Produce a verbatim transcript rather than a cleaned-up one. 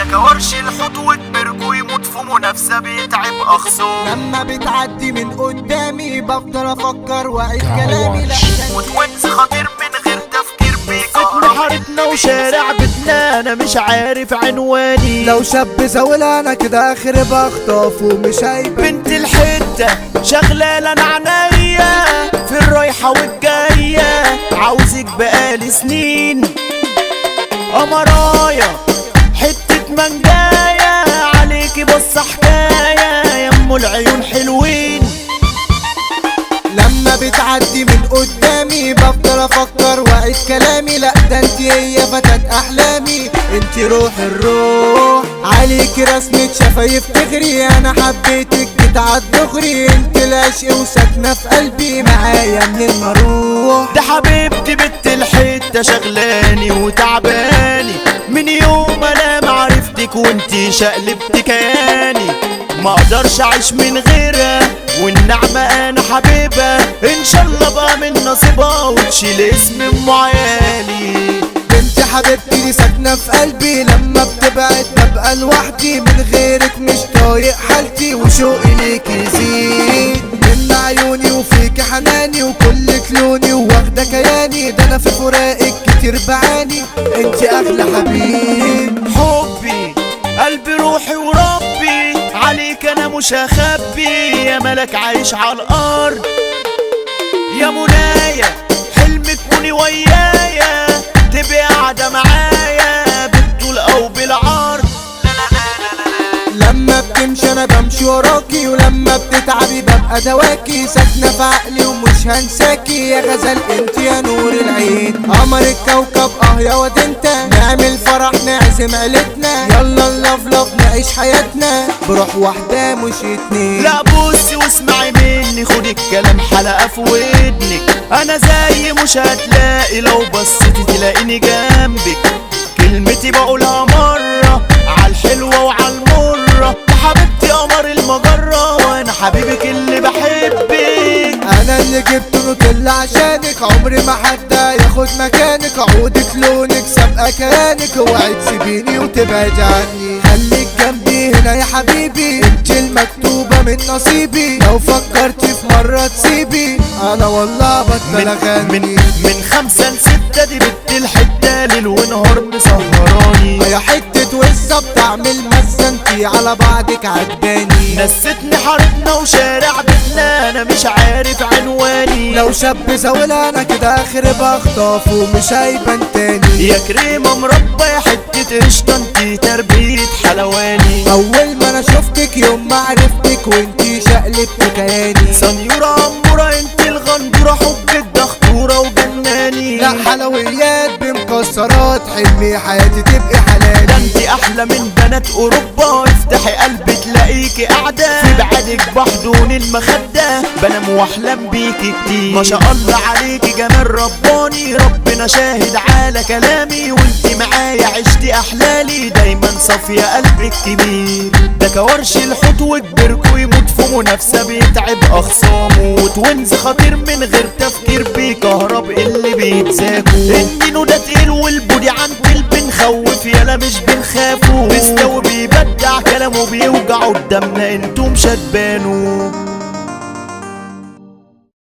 كورش الحوت وكبرك ويموت في منافسة بيتعب أخصام. لما بتعدي من قدامي بفضل افكر واعيد كلامي لا وتونس خطير من غير تفكير بيكهرب. حارتنا وشارع بيتنا انا مش عارف عنواني. لو شاب زاولة انا كده اخر بخطف ومش هيبان. بنت الحتة شغلالة انا عناية في الرايحة والجاية، عاوزك بقالي سنين قمرايا حتة منجاية، عليكي بص حكاية يا ام العيون حلوين. لما بتعدي من قدامي بفضل افكر واعيد كلامي لا ده انتي هي فتاة احلامي، انتي روح الروح عليكي رسمة شفايف تغري، انا حبيتك جيت دغري، انتي العشق وساكنة في قلبي معايا من ما اروح. ده حبيبتي بنت الحتة شغلاني وتعباني من يوم انا معرفتك وانتي شقلبت كياني، ما اقدرش اعيش من غيرها والنعمة انا حبيبها، ان شاء الله بقى من نصيبها وتشيل اسم ام عيالي. بنتي حبيبتي دي ساكنة في قلبي، لما بتبعد ببقى لوحدي، من غيرك مش طايق حالتي وشوقي ليكي يزيد، من عيوني وفيكي حناني وكلك لوني واخدة كياني، ده انا في فراقك كتير بعاني، انتي اغلى حبيب. حبي قلبي روحي وربي عليك انا مش هخبي، يا ملك عايش على الارض يا منايا، حلم تكوني ويايا تبقي قاعدة معايا بالطول او بالعرض. لما بتمشي انا بمشي وراكي، ولما بتتعبي ببقى دواكي، ساكنة في عقلي ومش هنساكي، يا غزل انت يا نور العين، قمر الكوكب اه يا واد انت، نعمل فرح نعزم عيلتنا، يلا نلفلف نعيش حياتنا بروح واحدة مش اتنين. لا بصي واسمعي مني خدي الكلام حلقة في ودنك، انا زي مش هتلاقي لو بصيتي تلاقيني جنبك، كلمتي بقولها مرة عالحلوة وعالمرة، يا حبيبتي قمر المجرة وانا حبيبك اللي بحبك. انا اللي جبت نوتيلا عشانك، عمري ما حد ياخد مكانك، عودك لونك سابقة كيانك، اوعي تسيبيني وتبعد عني، خليك جنبي هنا يا حبيبي، انت المكتوبة من نصيبي، لو فكرتي في مرة تسيبي انا والله بطل اغني. من من خمسة لستة دي بنت الحتة ليل ونهار مسهراني، يا حتة وزة بتعمل مزة انتي على بعضك عجباني، نستني حارتنا وشارع بيتنا انا مش عارف عنواني. لو شاب زاولة انا كده اخر بخطف ومش هيبان تاني، يا كريمة مربى يا حتة قشطة انتي تربية حلواني، اول ما انا شفتك يوم ما عرفتك وانتي شقلبت كياني، سنيورة أمورة انتي الغندورة حبك ده خطورة وجناني، لا حلويات بمكسرات حلمي حياتي تبقي ده حلالي، انتي احلى من بنات اوروبا، افتحي قلبي تلاقيكي قاعدة في بعدك بحضون المخدة، بنام واحلم بيكي كتير، ما شاء الله عليكي جمال رباني، ربنا شاهد على كلامي، وانتي معايا عشتي احلالي، دايما صافية قلبك كبير، ده كورش الحوت وكبرك ويموت في منافسة بيتعب اخصامه، وتونز خطير من غير تفكير بيكهرب اللي بيتساكوا، النينو ده تقيل والبودي عن قلب بنخوف يالا مش بنخافه، مستوي بيبدع كلامه بيوجع قدامنا انتم مش هتبانوا.